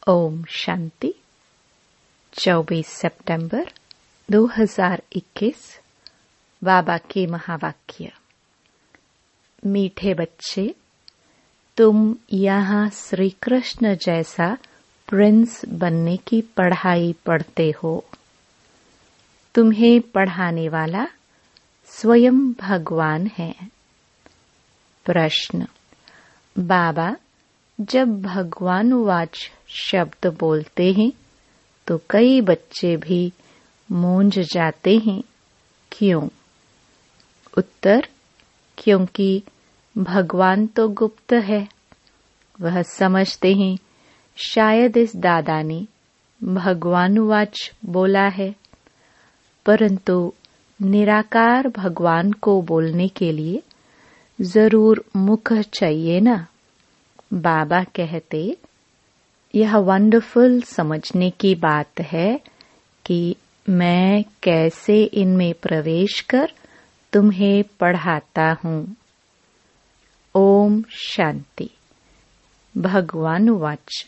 ओम शांति। 24 सितंबर 2021। बाबा के महावाक्य। मीठे बच्चे, तुम यहाँ श्री कृष्ण जैसा प्रिंस बनने की पढ़ाई पढ़ते हो। तुम्हें पढ़ाने वाला स्वयं भगवान है। प्रश्न। बाबा, जब भगवान वाच शब्द बोलते हैं तो कई बच्चे भी मूंझ जाते हैं, क्यों? उत्तर। क्योंकि भगवान तो गुप्त है। वह समझते हैं शायद इस दादा ने भगवान वाच बोला है, परंतु निराकार भगवान को बोलने के लिए जरूर मुख चाहिए ना। बाबा कहते, यह वंडरफुल समझने की बात है कि मैं कैसे इनमें प्रवेश कर तुम्हें पढ़ाता हूँ। ओम शांति। भगवान वाच।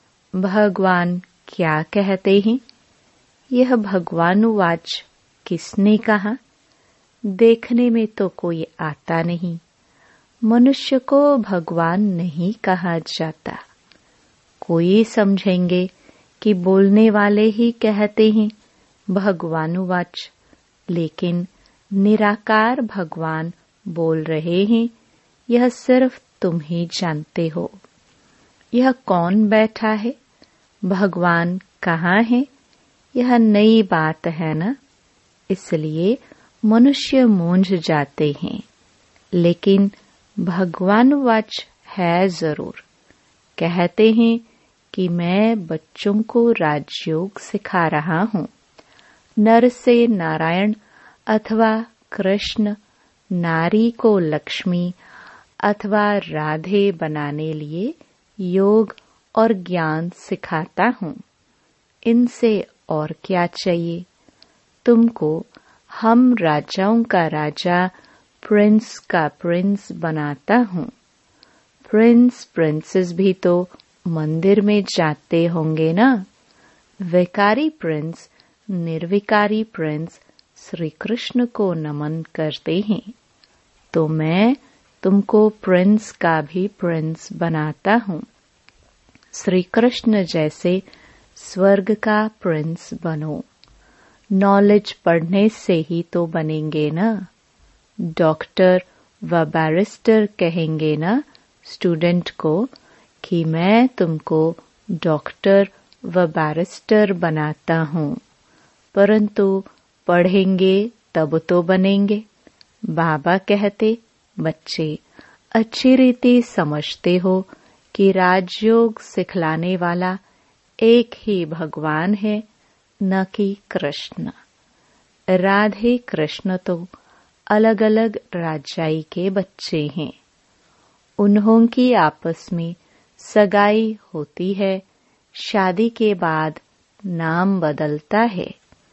भगवान क्या कहते हैं? यह भगवान वाच किसने कहा? देखने में तो कोई आता नहीं। मनुष्य को भगवान नहीं कहा जाता। कोई समझेंगे कि बोलने वाले ही कहते हैं भगवान वाच, लेकिन निराकार भगवान बोल रहे हैं, यह सिर्फ तुम ही जानते हो। यह कौन बैठा है? भगवान कहाँ है? यह नई बात है ना, इसलिए मनुष्य मूंझ जाते हैं, लेकिन भगवान वाच है जरूर। कहते हैं कि मैं बच्चों को राजयोग सिखा रहा हूँ। नर से नारायण अथवा कृष्ण, नारी को लक्ष्मी अथवा राधे बनाने लिए योग और ज्ञान सिखाता हूँ। इनसे और क्या चाहिए? तुमको हम राजाओं का राजा, प्रिंस का प्रिंस बनाता हूँ। प्रिंस प्रिंसेस भी तो मंदिर में जाते होंगे ना। विकारी प्रिंस, निर्विकारी प्रिंस श्री कृष्ण को नमन करते हैं, तो मैं तुमको प्रिंस का भी प्रिंस बनाता हूँ। श्री कृष्ण जैसे स्वर्ग का प्रिंस बनो। नॉलेज पढ़ने से ही तो बनेंगे ना। डॉक्टर व बैरिस्टर कहेंगे ना स्टूडेंट को कि मैं तुमको डॉक्टर व बैरिस्टर बनाता हूँ, परंतु पढ़ेंगे तब तो बनेंगे। बाबा कहते, बच्चे अच्छी रीति समझते हो कि राजयोग सिखलाने वाला एक ही भगवान है, न कि कृष्ण। राधे कृष्ण तो अलग अलग राजाई के बच्चे हैं। उन्हों की आपस में सगाई होती है, शादी के बाद नाम बदलता है।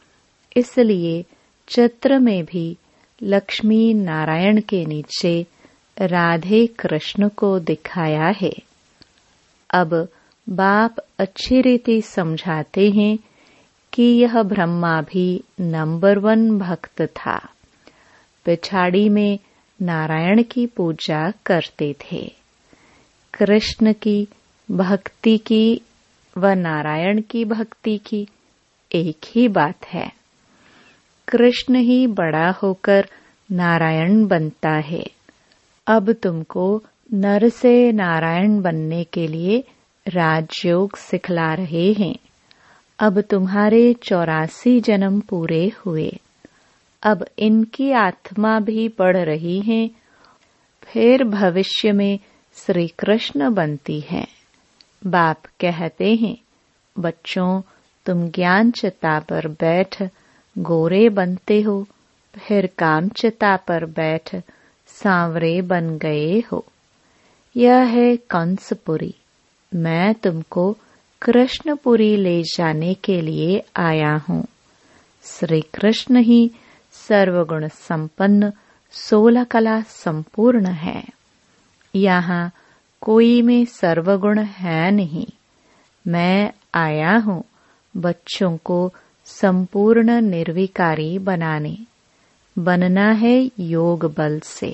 इसलिए चित्र में भी लक्ष्मी नारायण के नीचे राधे कृष्ण को दिखाया है। अब बाप अच्छी रीति समझाते हैं कि यह ब्रह्मा भी नंबर 1 भक्त था। पिछाड़ी में नारायण की पूजा करते थे। कृष्ण की भक्ति की व नारायण की भक्ति की एक ही बात है। कृष्ण ही बड़ा होकर नारायण बनता है। अब तुमको नर से नारायण बनने के लिए राजयोग सिखला रहे हैं। अब तुम्हारे 84 जन्म पूरे हुए। अब इनकी आत्मा भी बढ़ रही है, फिर भविष्य में श्री कृष्ण बनती है। बाप कहते हैं, बच्चों तुम ज्ञान चिता पर बैठ गोरे बनते हो, फिर काम चिता पर बैठ सांवरे बन गए हो। यह है कंसपुरी। मैं तुमको कृष्णपुरी ले जाने के लिए आया हूँ। श्री कृष्ण ही सर्वगुण संपन्न 16 कला संपूर्ण है। यहाँ कोई में सर्वगुण है नहीं। मैं आया हूँ बच्चों को संपूर्ण निर्विकारी बनाने। बनना है योग बल से।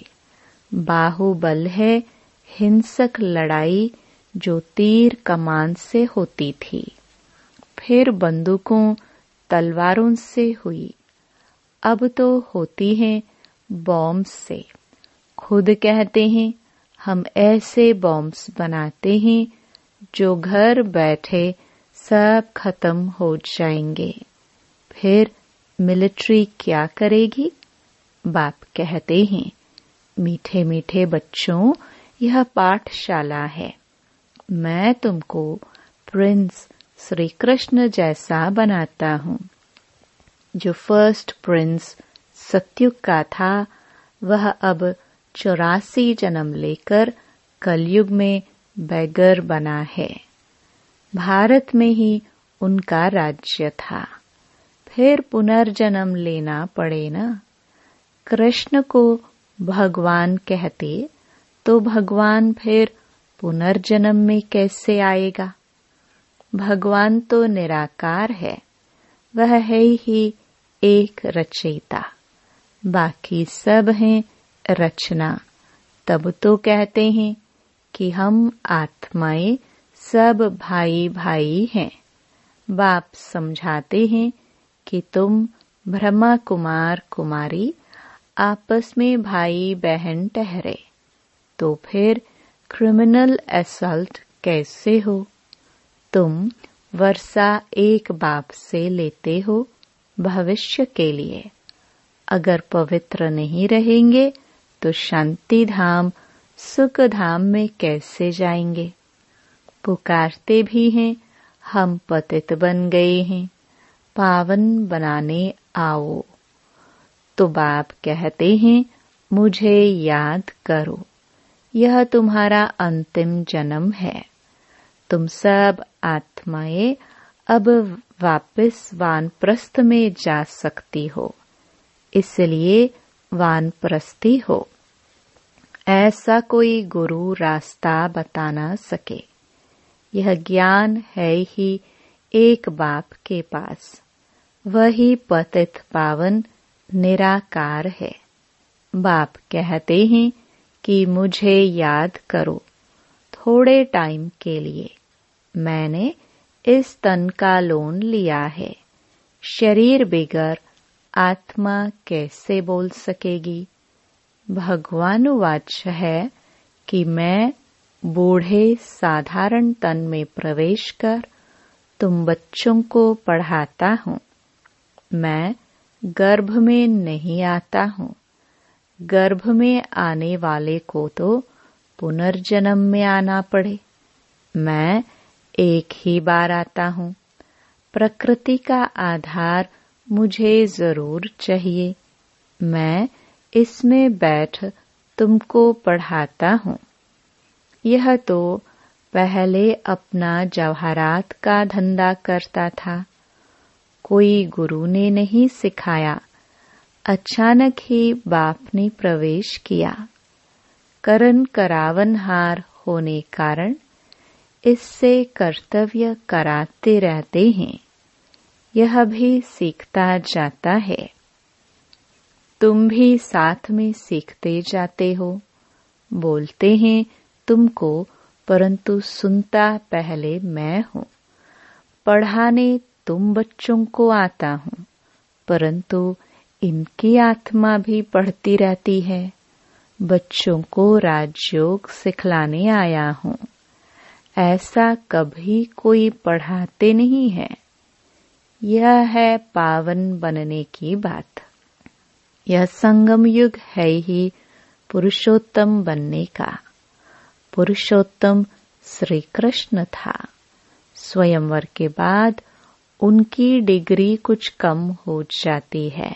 बाहुबल है हिंसक लड़ाई जो तीर कमान से होती थी, फिर बंदूकों तलवारों से हुई, अब तो होती है बॉम्ब से। खुद कहते हैं हम ऐसे बॉम्ब्स बनाते हैं जो घर बैठे सब खत्म हो जाएंगे। फिर मिलिट्री क्या करेगी? बाप कहते हैं मीठे मीठे बच्चों, यह पाठशाला है। मैं तुमको प्रिंस श्री कृष्ण जैसा बनाता हूँ। जो फर्स्ट प्रिंस सत्युग का था वह अब 84 जन्म लेकर कलयुग में बैगर बना है। भारत में ही उनका राज्य था, फिर पुनर्जन्म लेना पड़े ना। कृष्ण को भगवान कहते तो भगवान फिर पुनर्जन्म में कैसे आएगा? भगवान तो निराकार है, वह है ही एक रचयिता, बाकी सब हैं रचना। तब तो कहते हैं कि हम आत्माएं सब भाई भाई हैं। बाप समझाते हैं कि तुम ब्रह्मा कुमार कुमारी आपस में भाई बहन ठहरे, तो फिर क्रिमिनल असल्ट कैसे हो? तुम वर्षा एक बाप से लेते हो भविष्य के लिए। अगर पवित्र नहीं रहेंगे तो शांति धाम सुख धाम में कैसे जाएंगे? पुकारते भी हैं हम पतित बन गए हैं, पावन बनाने आओ। तो बाप कहते हैं मुझे याद करो, यह तुम्हारा अंतिम जन्म है। तुम सब आत्माएं अब वापस वानप्रस्थ में जा सकती हो, इसलिए वानप्रस्थी हो। ऐसा कोई गुरु रास्ता बता न सके। यह ज्ञान है ही एक बाप के पास, वही पतित पावन निराकार है। बाप कहते हैं कि मुझे याद करो थोड़े टाइम के लिए। मैंने इस तन का लोन लिया है, शरीर बिगर आत्मा कैसे बोल सकेगी? भगवान वाच्य है कि मैं बूढ़े साधारण तन में प्रवेश कर तुम बच्चों को पढ़ाता हूँ। मैं गर्भ में नहीं आता हूँ। गर्भ में आने वाले को तो पुनर्जन्म में आना पड़े। मैं एक ही बार आता हूँ। प्रकृति का आधार मुझे जरूर चाहिए। मैं इसमें बैठ तुमको पढ़ाता हूँ। यह तो पहले अपना जवाहरात का धंधा करता था, कोई गुरु ने नहीं सिखाया। अचानक ही बाप ने प्रवेश किया। करण करावनहार होने कारण इससे कर्तव्य कराते रहते हैं। यह भी सीखता जाता है। तुम भी साथ में सीखते जाते हो। बोलते हैं तुमको, परंतु सुनता पहले मैं हूँ। पढ़ाने तुम बच्चों को आता हूँ, परंतु इनकी आत्मा भी पढ़ती रहती है। बच्चों को राजयोग सिखलाने आया हूँ। ऐसा कभी कोई पढ़ाते नहीं है। यह है पावन बनने की बात। यह संगम युग है ही पुरुषोत्तम बनने का। पुरुषोत्तम श्री कृष्ण था। स्वयंवर के बाद उनकी डिग्री कुछ कम हो जाती है,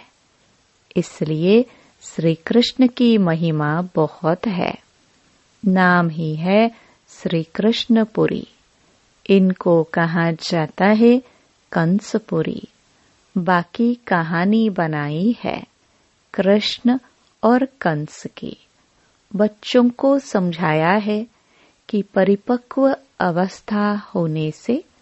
इसलिए श्री कृष्ण की महिमा बहुत है। नाम ही है श्री कृष्णपुरी। इनको कहा जाता है कंसपुरी। बाकी कहानी बनाई है कृष्ण और कंस की। बच्चों को समझाया है कि परिपक्व अवस्था होने से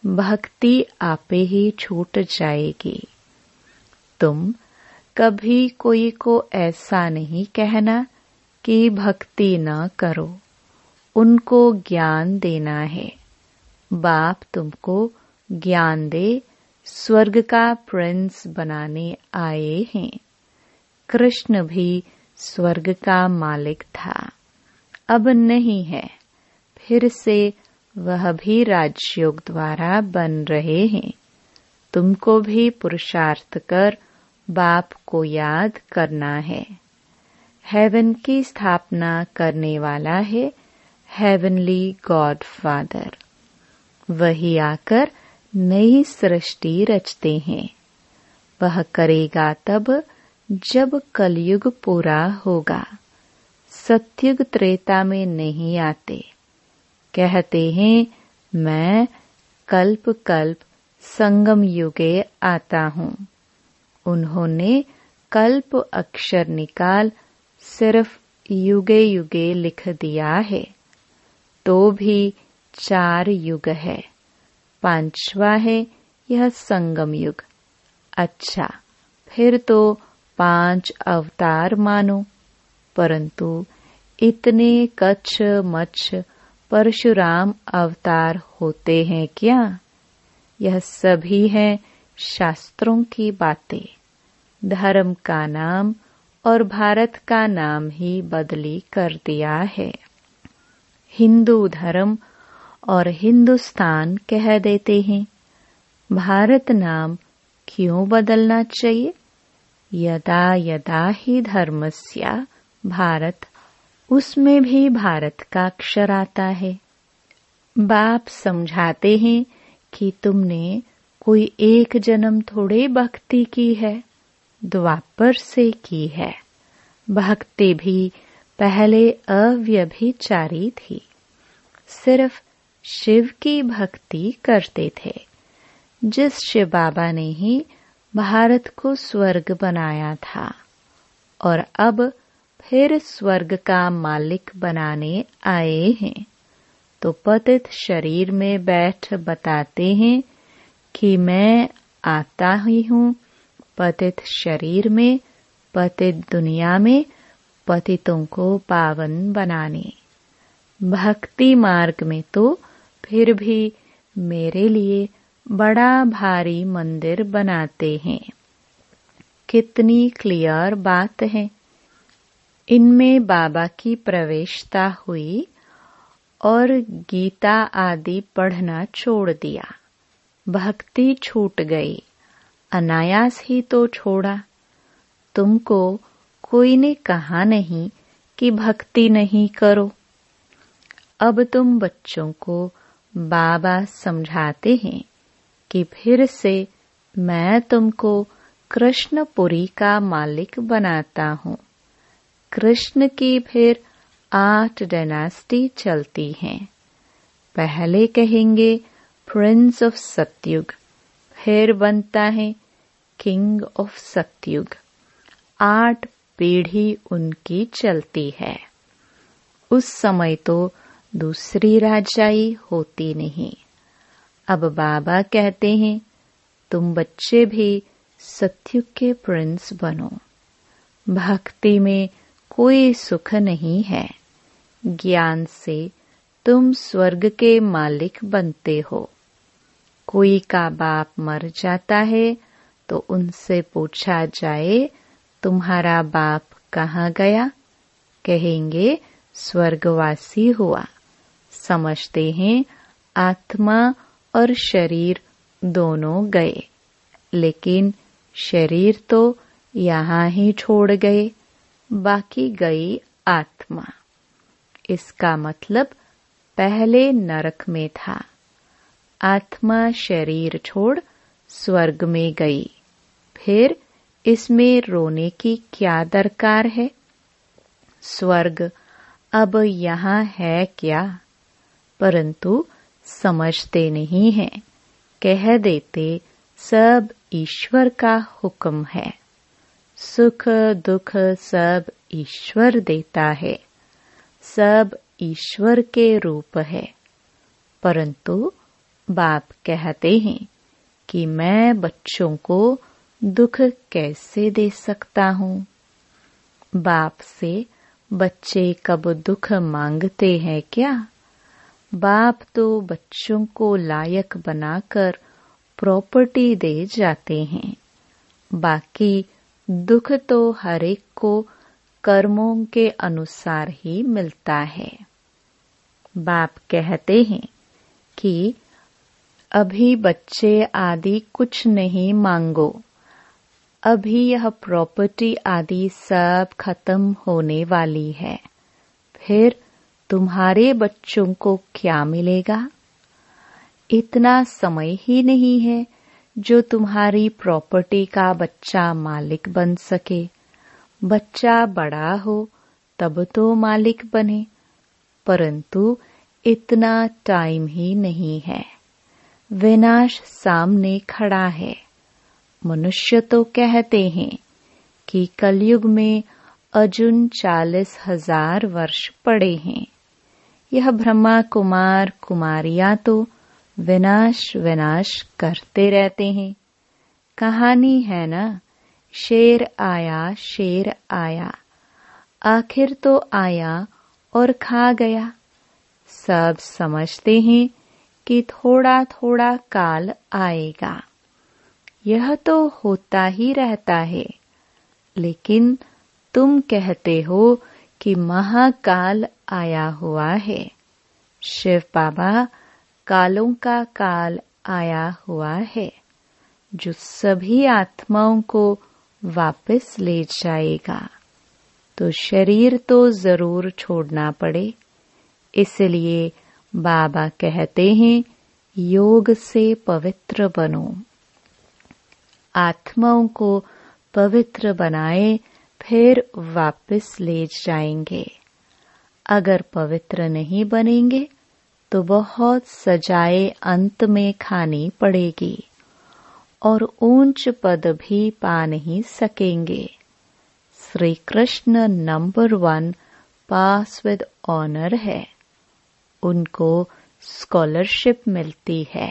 भक्ति आपे ही छूट जाएगी। तुम कभी कोई को ऐसा नहीं कहना कि भक्ति न करो, उनको ज्ञान देना है। बाप तुमको ज्ञान दे, स्वर्ग का प्रिंस बनाने आए हैं। कृष्ण भी स्वर्ग का मालिक था, अब नहीं है, फिर से वह भी राजयोग द्वारा बन रहे हैं। तुमको भी पुरुषार्थ कर बाप को याद करना है। हेवन की स्थापना करने वाला है हेवनली गॉड फादर। वही आकर नई सृष्टि रचते हैं। वह करेगा तब जब कलयुग पूरा होगा। सतयुग त्रेता में नहीं आते। कहते हैं मैं कल्प कल्प संगम युगे आता हूँ। उन्होंने कल्प अक्षर निकाल सिर्फ युगे युगे लिख दिया है, तो भी 4 युग है। 5वां है यह संगम युग। अच्छा, फिर तो 5 अवतार मानो, परंतु इतने कच्छ मच्छ परशुराम अवतार होते हैं क्या? यह सभी है शास्त्रों की बातें। धर्म का नाम और भारत का नाम ही बदली कर दिया है। हिंदू धर्म और हिंदुस्तान कह देते हैं। भारत नाम क्यों बदलना चाहिए? यदा यदा ही धर्मस्य भारत, उसमें भी भारत का अक्षर आता है। बाप समझाते हैं कि तुमने कोई एक जन्म थोड़े भक्ति की है, द्वापर से की है। भक्ति भी पहले अव्यभिचारी थी, सिर्फ शिव की भक्ति करते थे। जिस शिव बाबा ने ही भारत को स्वर्ग बनाया था और अब फिर स्वर्ग का मालिक बनाने आए हैं, तो पतित शरीर में बैठ बताते हैं कि मैं आता ही हूँ पतित शरीर में, पतित दुनिया में पतितों को पावन बनाने। भक्ति मार्ग में तो फिर भी मेरे लिए बड़ा भारी मंदिर बनाते हैं। कितनी क्लियर बात है। इनमें बाबा की प्रवेशता हुई और गीता आदि पढ़ना छोड़ दिया। भक्ति छूट गई, अनायास ही तो छोड़ा। तुमको कोई ने कहा नहीं कि भक्ति नहीं करो। अब तुम बच्चों को बाबा समझाते हैं कि फिर से मैं तुमको कृष्णपुरी का मालिक बनाता हूँ। कृष्ण की फिर 8 डायनास्टी चलती हैं। पहले कहेंगे प्रिंस ऑफ सतयुग, फिर बनता है किंग ऑफ सतयुग। 8 पीढ़ी उनकी चलती है। उस समय तो दूसरी राजाई होती नहीं। अब बाबा कहते हैं तुम बच्चे भी सतयुग के प्रिंस बनो। भक्ति में कोई सुख नहीं है। ज्ञान से तुम स्वर्ग के मालिक बनते हो। कोई का बाप मर जाता है तो उनसे पूछा जाए तुम्हारा बाप कहाँ गया? कहेंगे स्वर्गवासी हुआ। समझते हैं आत्मा और शरीर दोनों गए, लेकिन शरीर तो यहाँ ही छोड़ गए, बाकी गई आत्मा। इसका मतलब पहले नरक में था, आत्मा शरीर छोड़ स्वर्ग में गई। फिर इसमें रोने की क्या दरकार है? स्वर्ग अब यहाँ है क्या? परंतु समझते नहीं हैं। कह देते सब ईश्वर का हुक्म है। सुख दुख सब ईश्वर देता है। सब ईश्वर के रूप है, परंतु बाप कहते हैं कि मैं बच्चों को दुख कैसे दे सकता हूँ। बाप से बच्चे कब दुख मांगते हैं क्या? बाप तो बच्चों को लायक बनाकर प्रॉपर्टी दे जाते हैं। बाकी दुख तो हर एक को कर्मों के अनुसार ही मिलता है। बाप कहते हैं कि अभी बच्चे आदि कुछ नहीं मांगो, अभी यह प्रॉपर्टी आदि सब खत्म होने वाली है, फिर तुम्हारे बच्चों को क्या मिलेगा? इतना समय ही नहीं है जो तुम्हारी प्रॉपर्टी का बच्चा मालिक बन सके। बच्चा बड़ा हो तब तो मालिक बने, परंतु इतना टाइम ही नहीं है। विनाश सामने खड़ा है। मनुष्य तो कहते हैं कि कलयुग में अर्जुन 40,000 वर्ष पड़े हैं। यह ब्रह्मा कुमार कुमारियां तो विनाश विनाश करते रहते हैं। कहानी है ना, शेर आया, आखिर तो आया और खा गया। सब समझते हैं कि थोड़ा थोड़ा काल आएगा, यह तो होता ही रहता है, लेकिन तुम कहते हो कि महाकाल आया हुआ है। शिव बाबा कालों का काल आया हुआ है, जो सभी आत्माओं को वापस ले जाएगा। तो शरीर तो जरूर छोड़ना पड़े, इसलिए बाबा कहते हैं योग से पवित्र बनो। आत्माओं को पवित्र बनाए, फिर वापस ले जाएंगे। अगर पवित्र नहीं बनेंगे तो बहुत सजाए अंत में खानी पड़ेगी और ऊंच पद भी पा नहीं सकेंगे। Shri Krishna number 1 pass with honour है, उनको स्कॉलरशिप मिलती है।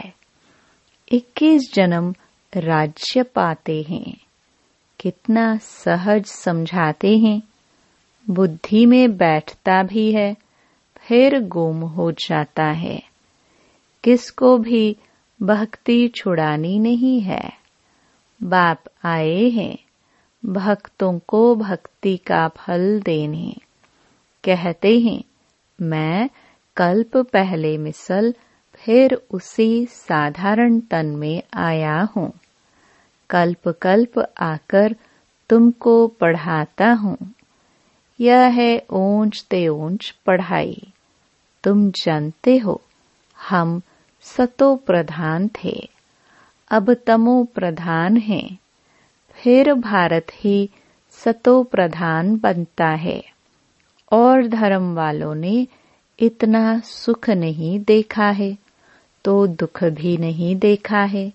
21 जन्म राज्य पाते हैं। कितना सहज समझाते हैं। बुद्धि में बैठता भी है, फिर गुम हो जाता है। किसको भी भक्ति छुड़ानी नहीं है। बाप आए हैं भक्तों को भक्ति का फल देने। कहते हैं मैं कल्प पहले मिसल फिर उसी साधारण तन में आया हूँ। कल्प कल्प आकर तुमको पढ़ाता हूँ। यह है ऊंच ते ऊंच पढ़ाई। तुम जानते हो हम सतो प्रधान थे, अब तमो प्रधान हैं। फिर भारत ही सतो प्रधान बनता है। और धर्म वालों ने इतना सुख नहीं देखा है तो दुख भी नहीं देखा है।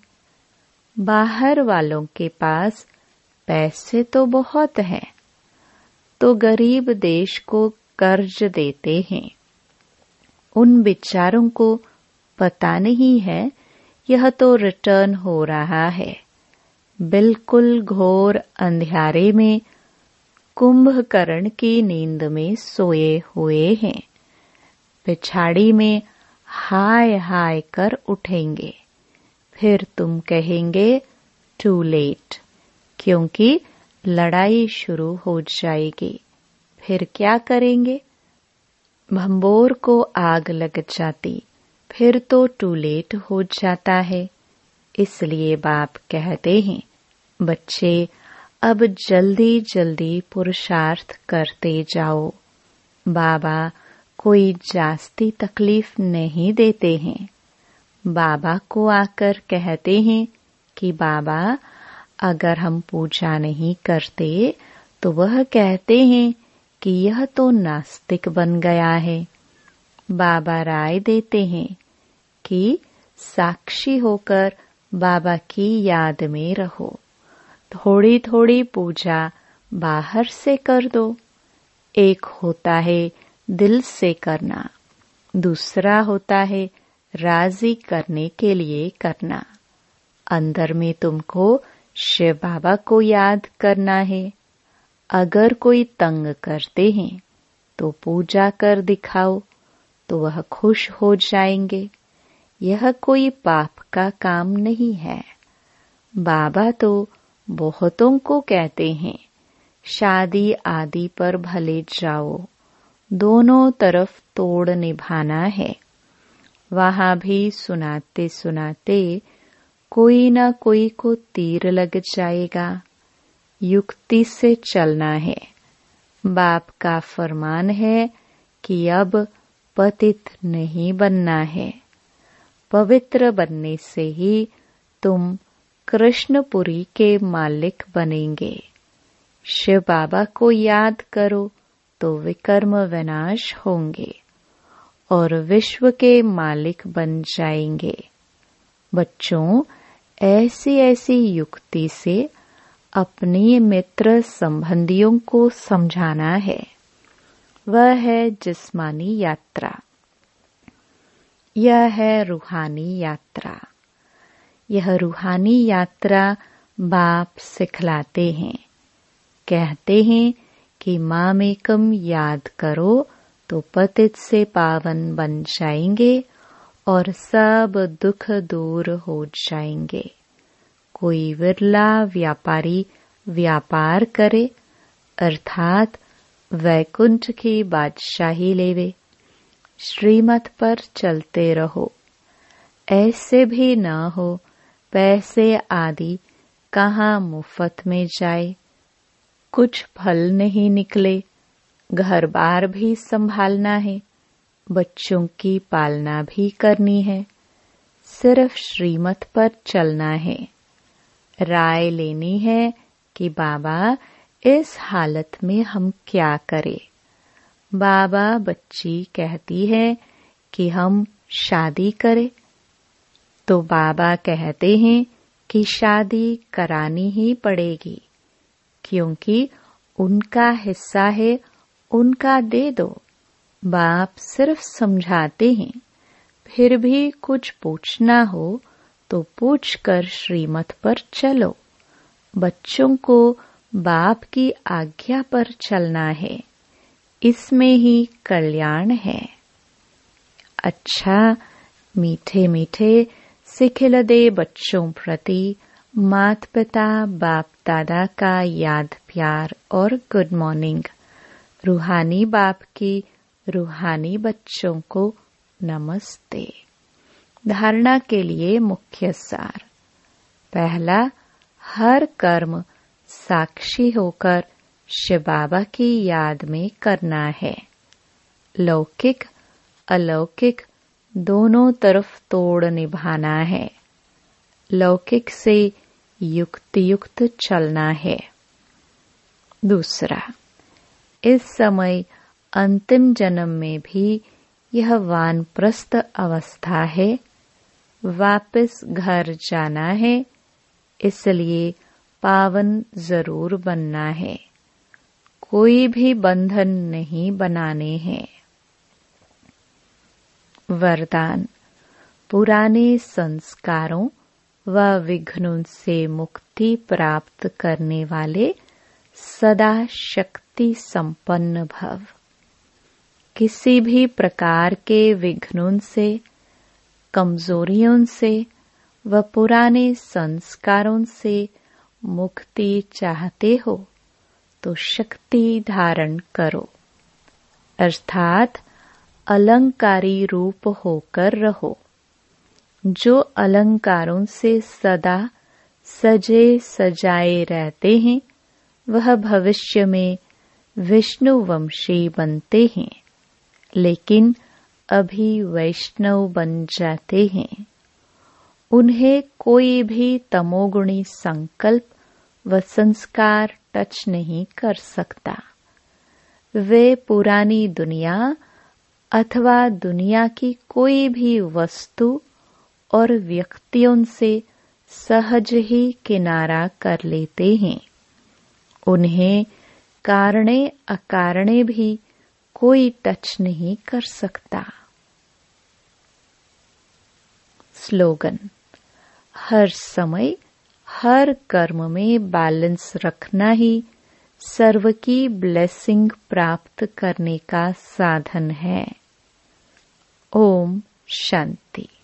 बाहर वालों के पास पैसे तो बहुत हैं, तो गरीब देश को कर्ज देते हैं। उन बेचारों को पता नहीं है यह तो रिटर्न हो रहा है। बिल्कुल घोर अंधियारे में कुंभकर्ण की नींद में सोए हुए हैं। पिछाड़ी में हाय हाय कर उठेंगे। फिर तुम कहेंगे टू लेट, क्योंकि लड़ाई शुरू हो जाएगी। फिर क्या करेंगे? भंबोर को आग लग जाती, फिर तो टू लेट हो जाता है। इसलिए बाप कहते हैं बच्चे अब जल्दी जल्दी पुरुषार्थ करते जाओ। बाबा कोई जास्ती तकलीफ नहीं देते हैं। बाबा को आकर कहते हैं कि बाबा अगर हम पूजा नहीं करते तो वह कहते हैं कि यह तो नास्तिक बन गया है। बाबा राय देते हैं कि साक्षी होकर बाबा की याद में रहो। थोड़ी थोड़ी पूजा बाहर से कर दो। एक होता है दिल से करना, दूसरा होता है राजी करने के लिए करना। अंदर में तुमको शिव बाबा को याद करना है। अगर कोई तंग करते हैं तो पूजा कर दिखाओ, तो वह खुश हो जाएंगे। यह कोई पाप का काम नहीं है। बाबा तो बहुतों को कहते हैं, शादी आदि पर भले जाओ, दोनों तरफ तोड़ निभाना है। वहां भी सुनाते सुनाते कोई न कोई को तीर लग जाएगा। युक्ति से चलना है। बाप का फरमान है कि अब पतित नहीं बनना है। पवित्र बनने से ही तुम कृष्णपुरी के मालिक बनेंगे। शिव बाबा को याद करो तो विकर्म विनाश होंगे और विश्व के मालिक बन जाएंगे। बच्चों, ऐसी ऐसी युक्ति से अपने मित्र संबंधियों को समझाना है। वह है जिस्मानी यात्रा, यह है रूहानी यात्रा। यह रूहानी यात्रा बाप सिखलाते हैं। कहते हैं कि मामेकम याद करो तो पतित से पावन बन जाएंगे और सब दुख दूर हो जाएंगे। कोई विरला व्यापारी व्यापार करे, अर्थात वैकुंठ की बादशाही लेवे। श्रीमत पर चलते रहो। ऐसे भी न हो पैसे आदि कहाँ मुफ्त में जाए, कुछ फल नहीं निकले। घर बार भी संभालना है, बच्चों की पालना भी करनी है। सिर्फ श्रीमत पर चलना है। राय लेनी है कि बाबा इस हालत में हम क्या करें। बाबा बच्ची कहती है कि हम शादी करें, तो बाबा कहते हैं कि शादी करानी ही पड़ेगी, क्योंकि उनका हिस्सा है, उनका दे दो। बाप सिर्फ समझाते हैं। फिर भी कुछ पूछना हो तो पूछकर श्रीमत पर चलो। बच्चों को बाप की आज्ञा पर चलना है, इसमें ही कल्याण है। अच्छा, मीठे मीठे सिखिल दे बच्चों प्रति माता पिता बाप दादा का याद प्यार और गुड मॉर्निंग। रूहानी बाप की रूहानी बच्चों को नमस्ते। धारणा के लिए मुख्य सार। पहला, हर कर्म साक्षी होकर शिव बाबा की याद में करना है। लौकिक अलौकिक दोनों तरफ तोड़ निभाना है। लौकिक से युक्ति युक्त चलना है। दूसरा, इस समय अंतिम जन्म में भी यह वानप्रस्थ अवस्था है। वापस घर जाना है, इसलिए पावन जरूर बनना है। कोई भी बंधन नहीं बनाने हैं। वरदान, पुराने संस्कारों व विघ्नों से मुक्ति प्राप्त करने वाले सदा शक्ति संपन्न भव। किसी भी प्रकार के विघ्नों से, कमजोरियों से व पुराने संस्कारों से मुक्ति चाहते हो तो शक्ति धारण करो, अर्थात अलंकारी रूप होकर रहो। जो अलंकारों से सदा सजे सजाए रहते हैं, वह भविष्य में विष्णुवंशी बनते हैं, लेकिन अभी वैष्णव बन जाते हैं। उन्हें कोई भी तमोगुणी संकल्प व संस्कार टच नहीं कर सकता। वे पुरानी दुनिया अथवा दुनिया की कोई भी वस्तु और व्यक्तियों से सहज ही किनारा कर लेते हैं। उन्हें कारणे अकारणे भी कोई टच नहीं कर सकता। स्लोगन: हर समय हर कर्म में बैलेंस रखना ही सर्व की ब्लेसिंग प्राप्त करने का साधन है। ओम शांति।